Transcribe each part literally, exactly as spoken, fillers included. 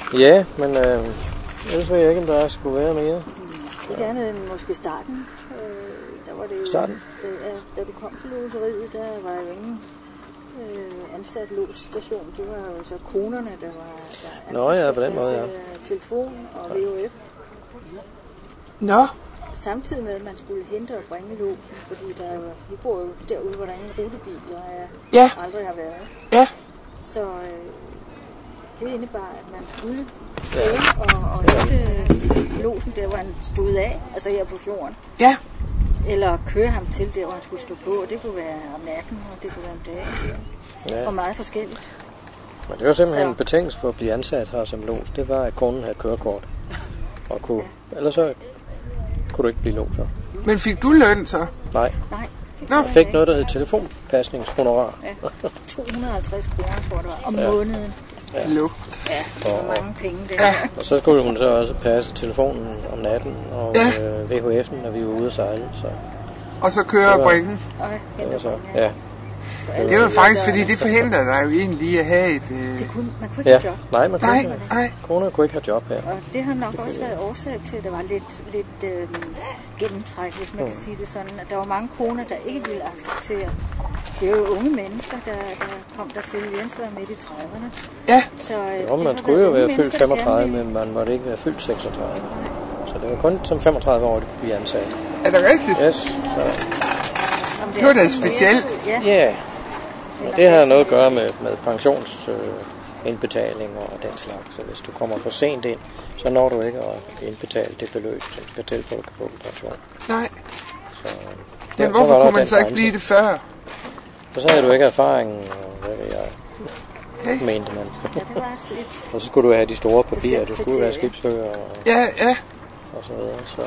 Ja, men øh, ellers ved jeg ikke, om der skulle være mere. Det er andet end måske starten. Øh, der var det jo, starten? Øh, da du kom til loseriet, der var jo ingen øh, ansat losstation. Det var jo så konerne, der var der ansat. Nå ja, på den måde, ja. Telefon og V H F. Nå. Samtidig med, at man skulle hente og bringe losen, fordi der var, vi bor jo derude, hvor der ingen rutebiler er, ja. aldrig har været. Ja. Så øh, det indebar, at man skulle køre og, og hente losen der, hvor han stod af, altså her på fjorden. Ja. Eller køre ham til der, hvor han skulle stå på. Det kunne være om natten, og det kunne være om dagen. Ja. Og meget forskelligt. Men det var simpelthen så en betingelse for at blive ansat her som los. Det var, at kunden havde kørekort. Og kunne, ja. Ellers så kunne du ikke blive loser. Men fik du løn så? Nej. Nej. Jeg fik ikke noget, der hed telefonpasningshonorar. Ja. to hundrede og halvtreds kroner, tror jeg det var, om ja. måneden. Ja. Ja, det var mange penge der. Ja. Og så skulle hun så også passe telefonen om natten og ja. øh, V H F'en, når vi var ude at sejle. Så. Og så køre og bringe den? Det var så, ja. Det var faktisk, fordi det forhindrede dig jo egentlig at have et... Øh... Det kunne, man kunne ikke ja. have job. Nej, man kunne nej, ikke. Nej. Koner kunne ikke have job her. Og det har nok også været årsag til, at der var lidt, lidt øh, gennemtræk, hvis man mm. kan sige det sådan. At der var mange koner, der ikke ville acceptere. Det er jo unge mennesker, der, der kom der til. Jens var midt i trediverne. Ja. Så, øh, jo, man skulle jo være fyldt femogtredive, men man måtte ikke være fyldt seksogtredive. Så det var kun som femogtredive år, at blive ansat. Er det rigtigt? Yes. Så. Det var da specielt. Ja. Yeah. Og det har noget at gøre med, med pensionsindbetaling øh, og den slags. Så hvis du kommer for sent ind, så når du ikke at indbetale det beløb, som skal til, for at du kan få pension. Nej. Så, men hvorfor kunne man så ikke blive det før? For så havde du ikke erfaring, og hvad ved jeg, hey. mente man. Ja, det var lidt... Og så skulle du have de store papirer, du skulle være skibsfører og, ja, ja. og så videre. Så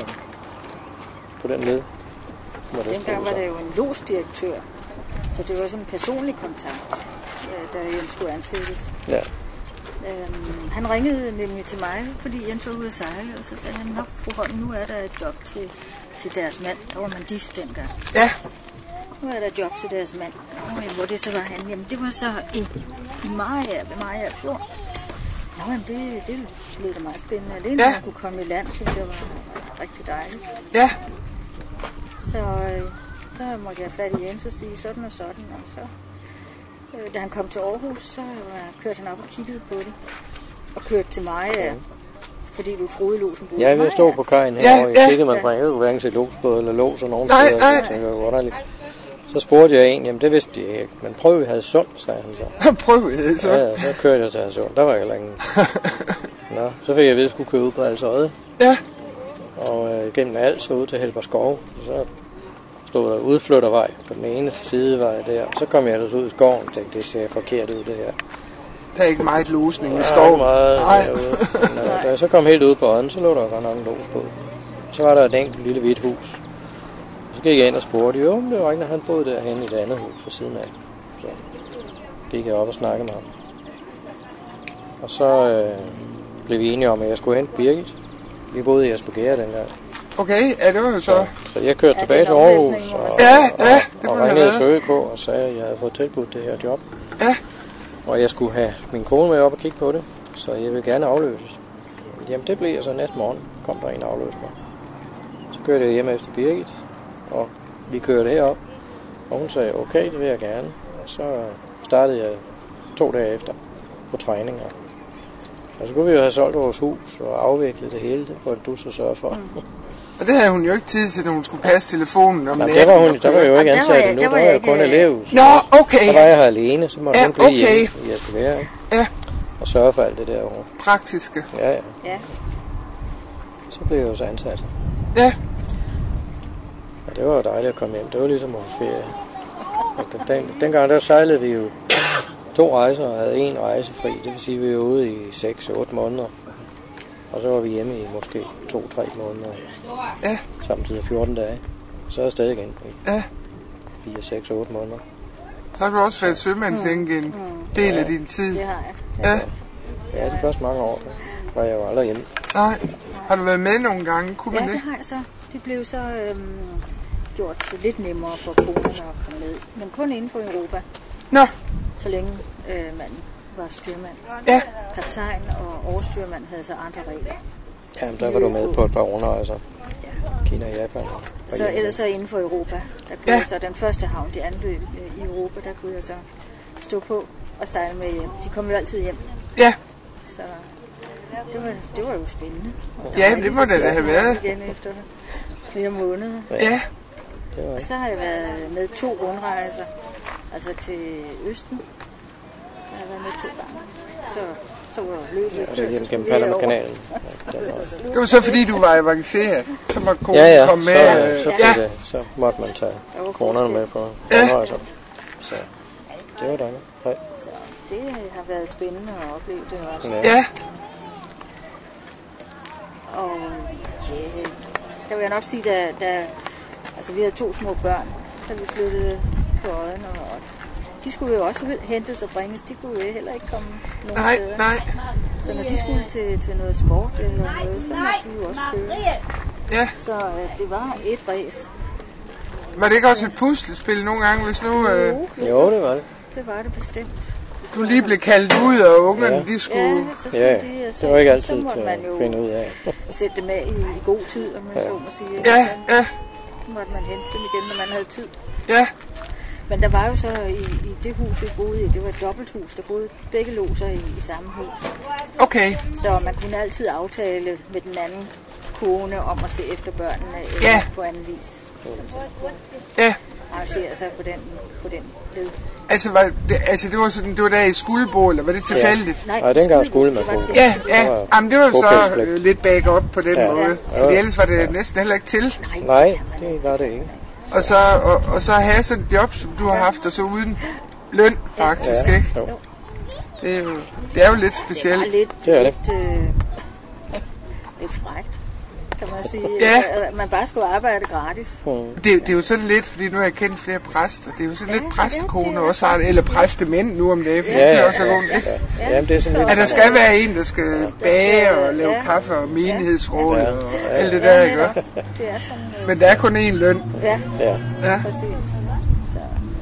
på den led. Dengang var der jo en losdirektør. Så det var sådan en personlig kontakt, da Jens skulle ansættes. Ja. Øhm, han ringede nemlig til mig, fordi Jens var ude at sejle, og så sagde han, nok fru Holm, nu er der et job til, til deres mand. Der var man dis dengang. Ja. Nu er der et job til deres mand. Og hvor det så var han? Jamen det var så i, i Mariager, ved Mariager Fjord. Nå, men det, det blev da meget spændende. Alene, ja. Man kunne komme i land, så det var rigtig dejligt. Ja. Så... Så måtte jeg have fat i Jens og sige sådan og sådan, og så, øh, da han kom til Aarhus, så øh, kørte han op og kiggede på det, og kørte til mig, ja. Fordi du troede, losen boede. Ja, vi stod på kajen her, ja, og jeg ja. kiggede, man brængede jo hverken til losbåd eller lås og nogen nej, steder, nej. Så tænkte jeg, underligt. Så spurgte jeg en, jamen det vidste jeg ikke, men prøv vi havde sund, sagde han så. Prøv vi havde sund? Ja, ja, så kørte jeg til havde sund, der var heller ingen. Nå, så fik jeg at vide, at jeg skulle køre ud på Alsøde. Ja. Og øh, gennem alt så ud til Helberskov, så stod der udflyttervej på den ene sidevej der. Så kom jeg ellers ud i skoven og tænkte, det ser forkert ud det her. Der er ikke meget losning i skoven. Der er ikke meget derude. Men, da jeg så kom helt ud på ånden, så lå der godt nok en los på. Så var der et enkelt lille hvidt hus. Så gik jeg ind og spurgte, jo, men det var ikke, når han boede derhen i det andet hus for siden af. Så gik jeg op og snakkede med ham. Og så øh, blev vi enige om, at jeg skulle hente Birgit. Vi boede i Aspergere dengang. Okay, ja, det var jo så. Så, så jeg kørte ja, tilbage til Aarhus og, ja, ja, det og, og ringede til Søge på og sagde, at jeg havde fået tilbudt det her job. Ja. Og jeg skulle have min kone med op og kigge på det, så jeg ville gerne afløses. Jamen det blev jeg så næste morgen, kom der en og afløste mig. Så kørte jeg hjem efter Birgit, og vi kørte herop, og hun sagde, okay, det vil jeg gerne. Og så startede jeg to dage efter på træninger. Og så kunne vi jo have solgt vores hus og afviklet det hele, det var det du så sørge for. Mm. Og det havde hun jo ikke tid til, når hun skulle passe telefonen om natten. Der var hun, der var jo ikke ansat endnu, der var jeg kun elev. Nå, okay. Så var jeg her alene, så måtte ja, hun blive okay. hjemme i Aspergere. Ja. Og sørge for alt det derovre. Praktiske. Ja, ja. Ja. Så blev jeg jo så ansat. Ja. Og det var jo dejligt at komme hjem. Det var ligesom at få ferie. Den, dengang der sejlede vi jo to rejser og havde en rejse fri. Det vil sige, at vi var ude i seks otte måneder. Og så var vi hjemme i måske to tre måneder. Ja. Samtidig fjorten dage. Så er jeg stadig igen i ja. fire, seks, otte måneder. Så har du også været sømandslænge en del ja, af din tid. Det har jeg. Ja. Ja, de første mange år, der var jeg jo aldrig hjemme. Nej. Har du været med nogle gange? Kunne man ja, det? det har jeg så. Det blev så øhm, gjort lidt nemmere for konerne at komme med. Men kun inden for Europa. Nå. Så længe øh, man var styrmand. Ja. Kaptajn og overstyrmand havde så andre regler. Jamen, der var du med på et par rundrejser. Ja. Kina og Japan. Og Så ellers så inden for Europa, der kunne Ja. jeg så den første havn, de anløb i Europa, der kunne jeg så stå på og sejle med hjem. De kom jo altid hjem, Ja, så det var, det var jo spændende. Og Ja, det må det da have været. Igen efter flere måneder. ja. Det var Og så har jeg været med to rundrejser, altså til Østen. Der har jeg været med to gange. Så, så var jeg løbet. ja, det er hjem gennem Panama-kanalen. Ja, det var- Det var så fordi, du var evakueret. Så måtte konen ja, ja. komme med. Så, øh, så, ja, det, så måtte man tage Der var kronerne forskel. med på Ja. rundrejser. Så det var dejligt. Nej. Så det har været spændende at opleve det også. Ja. ja, Og ja, der vil jeg nok sige, da, da altså vi havde to små børn, da vi flyttede på øjen, og de skulle jo også hentes og bringes. De kunne jo heller ikke komme nogen nej, steder. nej. Så når de skulle til, til noget sport eller noget, så måtte de jo også køre. Ja. Så øh, det var et race. Var det ikke også et puslespil nogle gange, hvis nu øh, Jo, det var det. Det var det bestemt. du lige blev kaldt ud, og ungerne, Ja. de skulle... Ja, så skulle Ja, de, og så, det var ikke så altid måtte til man at jo finde ud af. sætte dem af i, i god tid, om man Ja. så må sige. Ja, ja, Så måtte man hente dem igen, når man havde tid. ja, Men der var jo så i, i det hus, vi boede i, det var et dobbelthus, der boede begge låser i, i samme hus. okay. Så man kunne altid aftale med den anden kone om at se efter børnene eller Ja. på anden vis. Som så kunne Ja, arrangere sig på den, på den led. altså, var det, altså det var sådan, det var der i skuldbo, eller var det tilfældigt? Nej, dengang skulle man det var bo. til- Ja, Det ja, var jamen det var så bopælspligt. øh, lidt back op på den Ja. måde. Ja. Fordi ellers var det næsten heller ikke til. Nej, kan man det ikke. var det ikke. Og så, og, og så have sådan et job, som du har haft, og så uden løn faktisk, Ja, ikke? jo. Det er jo, det er jo lidt Det specielt. var lidt, Det er det. lidt, øh, lidt frækt, kan man sige. Ja. At man bare skulle arbejde gratis. Mm. Det, det er jo sådan lidt, fordi nu har jeg kendt flere præster. Det er jo sådan Ja, lidt det præstekone er også, har det, eller præstemænd nu om dagen. Ja, Det er ja, også så godt, ikke? ja. Jamen, det er sådan lidt... At der skal være en, der skal bage og lave Ja. kaffe og menighedsråd Ja. og alt det der, ikke? netop. Det er sådan, øh, Men der er kun én løn. ja, Ja. Ja. præcis. Så.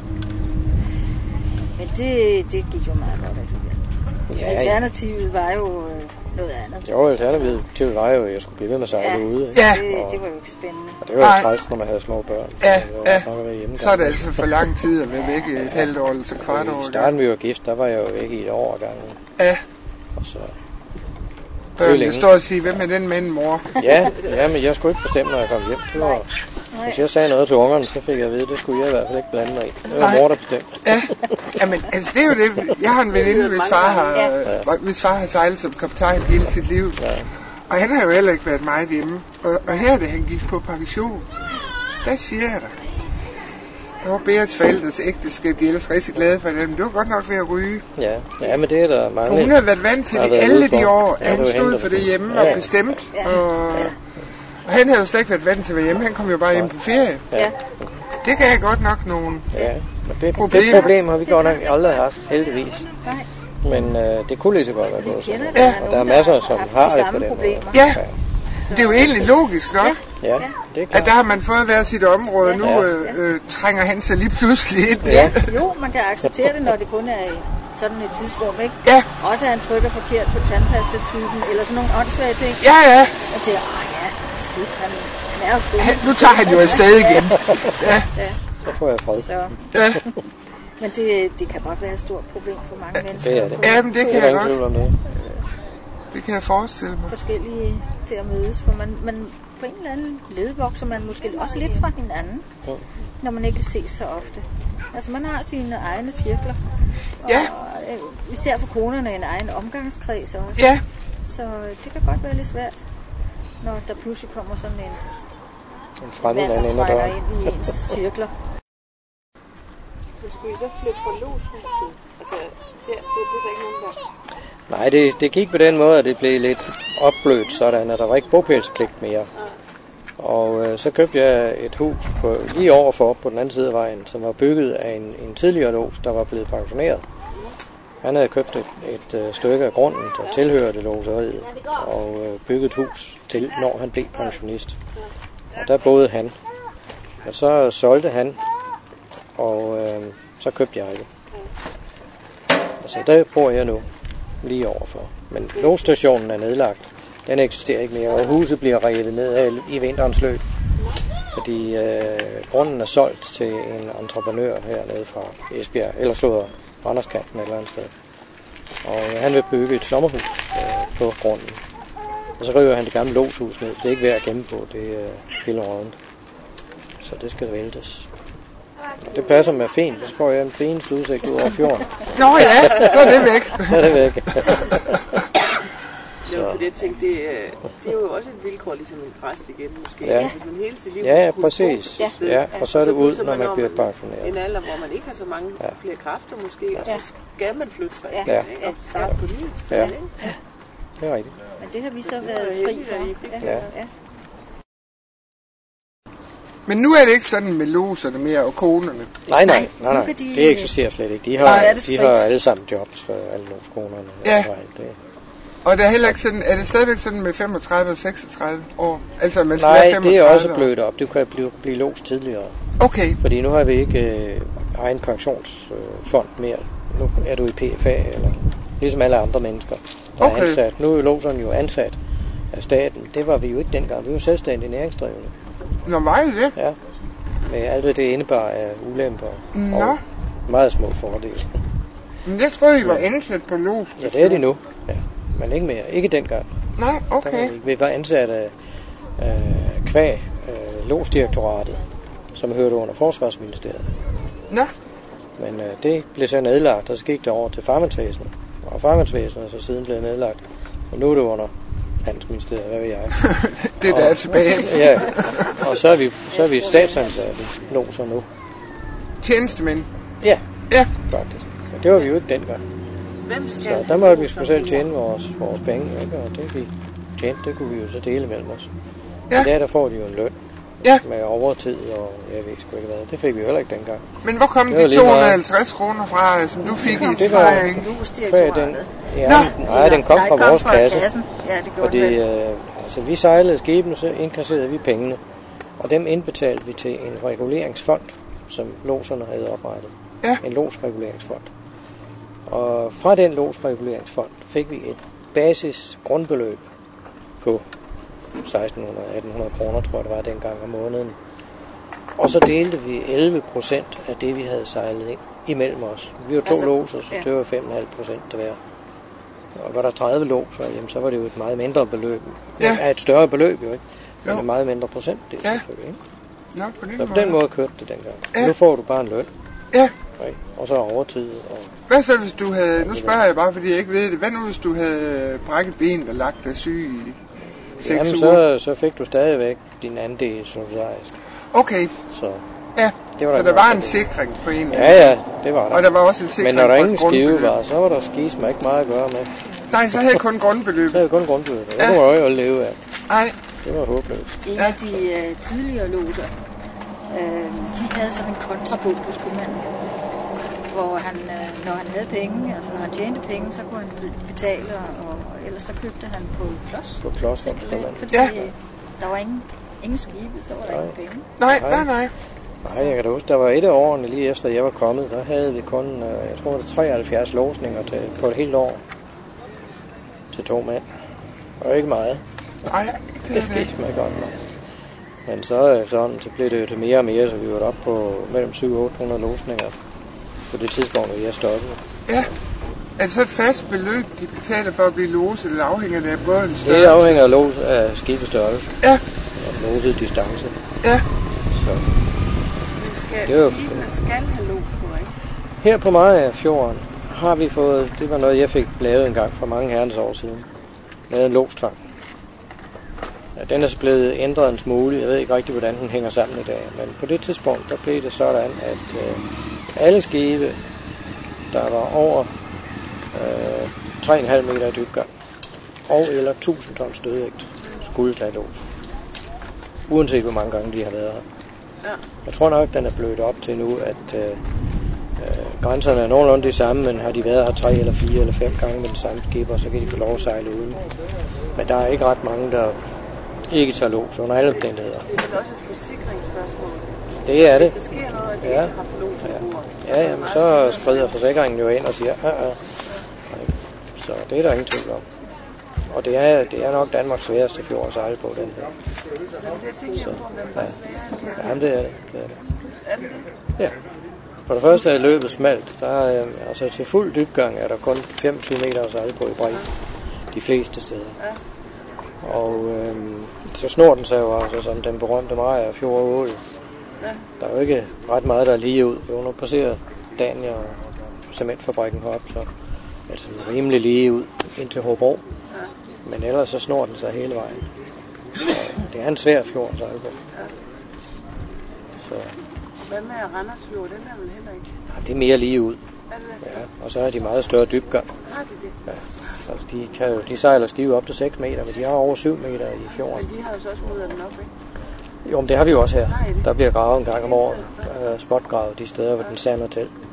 Men det, det gik jo meget godt alligevel. Ja, ja. Alternativet var jo øh, noget andet. Jo, alternativet til var jo, at jeg skulle blive ved med at sejle Ja, ude. Ja. det, det var jo ikke spændende. Og det var Nej. jo træls, når man havde små børn. Ja, Det var ja. nok at være hjemme. Så er det altså for lang tid at være væk i et halvt år eller så kvart år. I ikke? starten, vi var gift, der var jeg jo væk i et år ad gangen. Ja, Og så, børnene længe. står og siger, hvem er den mand, mor? ja, ja, men jeg skulle ikke bestemme, når jeg kom hjem. Det var, hvis jeg sagde noget til ungerne, så fik jeg at vide, det skulle jeg i hvert fald ikke blande mig i. Det var Nej. mor, der bestemte. Ja, jamen, altså det er jo det. Jeg har en veninde, hvis far har, ja. hvis far har sejlet som kaptajn hele sit liv. Ja. Og han har jo heller ikke været meget hjemme. Og, og her, da han gik på pension, der siger jeg dig, der var Berets forældres ægteskab, de er ellers rigtig glade for dem. Det var godt nok ved at ryge. Ja, ja, men det er der mange. For hun har været vant til Har det været alle ude for. de år, Ja, at det hun var stod hende, for der det hjemme bestemte. og Ja. bestemt. Og, og han havde jo slet ikke været vant til at være hjemme. Han kom jo bare hjem på ferie. Ja, Det gav godt nok nogle... Ja, men det, Problem. det problem har vi godt nok aldrig haft, heldigvis. nej. Men øh, det kunne lige så godt være gået sådan. Kender Ja. der, Og der er masser, som haft har de det på samme den måde. problemer. Ja, det er jo egentlig logisk nok. Ja, det er At klart. der har man fået hver sit område. Nu Ja. øh, øh, trænger han sig lige pludselig ind. Ja, jo, man kan acceptere det, når det kun er i sådan et tidsrum, ikke? Ja, Også at han trykker forkert på tandpastatypen, eller sådan nogle åndssvage ting. ja, ja. Og tænker, åh ja, skidt, han, han er jo god. Han, nu tager han jo afsted igen. Ja, Så får jeg fred. Så, ja. men det, det kan godt være et stort problem for mange mennesker. Det er det. at få Jamen, det Det kan er jeg ingen godt. tvivl om det. Det kan jeg forestille mig. forskellige til at mødes, for man, man på en eller anden led vokser man måske også lidt fra hinanden, Ja. når man ikke ses så ofte. Altså man har sine egne cirkler, og Ja. øh, især for konerne en egen omgangskreds også. Ja, Så øh, det kan godt være lidt svært, når der pludselig kommer sådan en En fremmed mand, mand der ind ad trænger døren. ind i ens cirkler. Men skulle I så flytte fra loshuset? Altså, der, det blev der ikke nogen, der... Nej, det, det gik på den måde, at det blev lidt opblødt, sådan at der var ikke bopælspligt mere. Og øh, så købte jeg et hus på, lige overfor på den anden side af vejen, som var bygget af en, en tidligere los, der var blevet pensioneret. Han havde købt et, et øh, stykke af grunden, der tilhørte loseriet, og øh, bygget et hus til, når han blev pensionist. Og der boede han. Og så solgte han, og øh, så købte jeg det. Og Så der bor jeg nu, lige overfor. Men lodsstationen er nedlagt. Den eksisterer ikke mere, og huset bliver revet ned i vinterens løb. Fordi øh, grunden er solgt til en entreprenør hernede fra Esbjerg, eller slået Randerskanten et eller andet sted. Og øh, han vil bygge et sommerhus øh, på grunden. Og så river han det gamle lodshus ned. Det er ikke værd at gemme på, det er øh, hele rundt. Så det skal væltes. Og det passer med fint, så får jeg en fineste udsigt ud over fjorden. Nå ja, så er det væk. Så er det væk. Jo, for det, tænkte, det, det er jo også et vilkår, ligesom en præst igen måske. Ja, hvis man hele sit liv ja, ja skulle præcis. bo Ja, og så er det ud, så når man bliver man pensioneret. en alder, hvor man ikke har så mange ja. flere kræfter måske, og så skal man flytte sig ja. igen, ikke? Og starte på livet. Ja. Det er rigtigt. Men det har vi så været fri for. Ja. Ja. Men nu er det ikke sådan med loserne mere og konerne. Nej, nej, nej, nej. de- Det eksisterer slet ikke. De har, Nej, er det de frit. har alle sammen jobs for alle loskonerne. Ja. Og alt det. Og det er heller ikke sådan, er det stadigvæk sådan med femogtredive og seksogtredive år? Altså man skal Nej, være det femogtredive er også år. blødt op. Det kan blive, blive låst tidligere. Okay, Fordi nu har vi ikke øh, egen pensionsfond øh, mere. Nu er du i P F A, eller ligesom alle andre mennesker, der Okay. er ansat. Nu er loserne jo ansat af staten. Det var vi jo ikke dengang. Vi var selvstændige næringsdrivende. nå var det det? Ja. Med alt det, det indebar af ulemper Nå. og meget små fordele. Men jeg troede, I var ansat på los. Ja, det er de nu. Ja. Men ikke mere. Ikke dengang. Nej, Der var okay. vi ikke. Vi var ansat af øh, kvæg øh, Lodsdirektoratet, som hørte under Forsvarsministeriet. Nå, Men øh, det blev så nedlagt, og så gik det over til farvandsvæsenet. Og farvandsvæsenet er så siden blevet nedlagt. Og nu er det under Handelsministeriet, hvad ved jeg. det er der tilbage. Ja, og så er vi, så er vi statsansatte loser nu. Tjenestemænd. Ja, Ja, faktisk. Men det var vi jo ikke dengang. Hvem skal Så der måtte vi sgu selv tjene vores, vores penge, ikke? Og det vi tjente, det kunne vi jo så dele mellem os. Ja. I dag der får de jo en løn ja. med overtid, og jeg ved sgu ikke hvad. Det fik vi jo heller ikke dengang. Men hvor kom Det var de lige to hundrede og halvtreds kroner fra, som du fik i Det var- fejring? Før den, Lodsdirektoratet. ja, Nå. nej, den kom fra vores kasse. kassen. Ja, det gjorde Fordi den vel. øh, altså, vi sejlede skibene, så indkasserede vi pengene. Og dem indbetalte vi til en reguleringsfond, som lodserne havde oprettet. Ja. En lodsreguleringsfond. Og fra den lodsreguleringsfond fik vi et basis grundbeløb på seksten hundrede til atten hundrede kroner, tror jeg det var dengang om måneden. Og så delte vi elleve procent af det, vi havde sejlet ind imellem os. Vi var to Altså, lodser, så ja. det var fem komma fem procent til hver. Og var der tredive lodser, jamen, så var det jo et meget mindre beløb. Ja. Ja, et større beløb jo, ikke? Men Jo. et meget mindre procent, det er Ja. selvfølgelig, ikke? Nå, på den Så på måde. den måde kørte det dengang. Ja. Nu får du bare en løn, Ja, ikke? Og så overtid. Og hvad så hvis du havde, nu spørger jeg bare, fordi jeg ikke ved det, hvad nu hvis du havde brækket benet og lagt dig syg i seks jamen, uger? så, så fik du stadigvæk din andel solidarisk. Okay, Så ja, det var så ikke der var noget en problem. sikring på en Ja, ja, det var der. Og der var også en sikring Men når der for et ingen skive grundbeløb. var, så var der skisme ikke meget at gøre med. Nej, så havde jeg kun grundbeløb. Så havde kun grundbeløb. Det Ja. kunne man jo ikke leve af. Nej, Det var håbløst. En af de øh, tidligere loser, øh, de havde sådan en kontrabog hos købmanden, hvor han, øh, når han havde penge, altså når han tjente penge, så kunne han betale, og, og ellers så købte han på klods. På klods, Simpelthen, simpelthen. fordi Ja. øh, der var ingen, ingen skibe, så var der ingen penge. nej, Nej. nej, nej. Nej, jeg kan da huske, der var et af årene lige efter jeg var kommet, der havde vi kun, øh, jeg tror det var treoghalvfjerds låsninger til, på et helt år til to mænd. Og ikke meget. Nej, det Det er det. skete mig godt nok. Men så, sådan, så blev det jo til mere og mere, så vi var oppe på mellem syv hundrede og otte hundrede låsninger på det tidspunkt, hvor jeg stoppede. Ja. Er det så et fast beløb, de betaler for at blive loset, eller afhænger det af bådens Det størrelse? afhænger af, lås, af skibets størrelse Ja, og loset distance. ja. Så Men skal, Det er jo- skibene skal have los på, ikke? her på Mariafjorden har vi fået, det var noget jeg fik lavet en gang for mange herrens år siden, med en lodstvang. Ja, den er så blevet ændret en smule. Jeg ved ikke rigtig, hvordan den hænger sammen i dag. Men på det tidspunkt, der blev det sådan, at øh, alle skibe, der var over øh, tre komma fem meter i dybgang, og eller tusind tons dødvægt, skulle tage los. Uanset hvor mange gange de har været her. Ja. Jeg tror nok, den er blødt op til nu, at øh, øh, grænserne er nogenlunde de samme, men har de været her tre eller fire eller fem gange med den samme skipper, så kan de få lov at sejle uden. Men der er ikke ret mange, der ikke tager los under alle omstændigheder. Det er vel også et forsikringsspørgsmål. Det er det. Hvis der sker noget, og de Ja. ikke har fået los ombord. Ja, jamen, så skrider forsikringen jo ind og siger, at Så det er der ingen tvivl om. Og det er, det er nok Danmarks sværeste fjord at sejle på, den her. Jeg tænker på, om den var sværere. Jamen, det er det. Det er det. Er det det? Ja. For det første er løbet smalt. Der er, altså til fuld dybgang er der kun femogtyve meter at sejle på i bredde. De fleste steder. Ja. Og øhm, så snor den sig jo altså som den berømte Mariager Fjord Ål. Ja. Der er jo ikke ret meget, der er lige ud. Jo, nu passerer Dania og cementfabrikken heroppe, så er det sådan rimelig lige ud ind til Hobro. Ja. Men ellers så snor den sig hele vejen. Så det er en svær fjord at sejle på. Ja. Så Hvad med Randers Fjord? Den er vel heller ikke? ja, det er mere lige ud. Er det det? Ja, og så er de meget større dybgang. Har de det? Ja. Altså, de, kan jo, de sejler skive op til seks meter, men de har over syv meter i fjorden. Men de har jo så også mudret den op, ikke? Jo, men det har vi jo også her. Nej, det- Der bliver gravet en gang om året. Der er spotgravet de steder, hvor den sander til.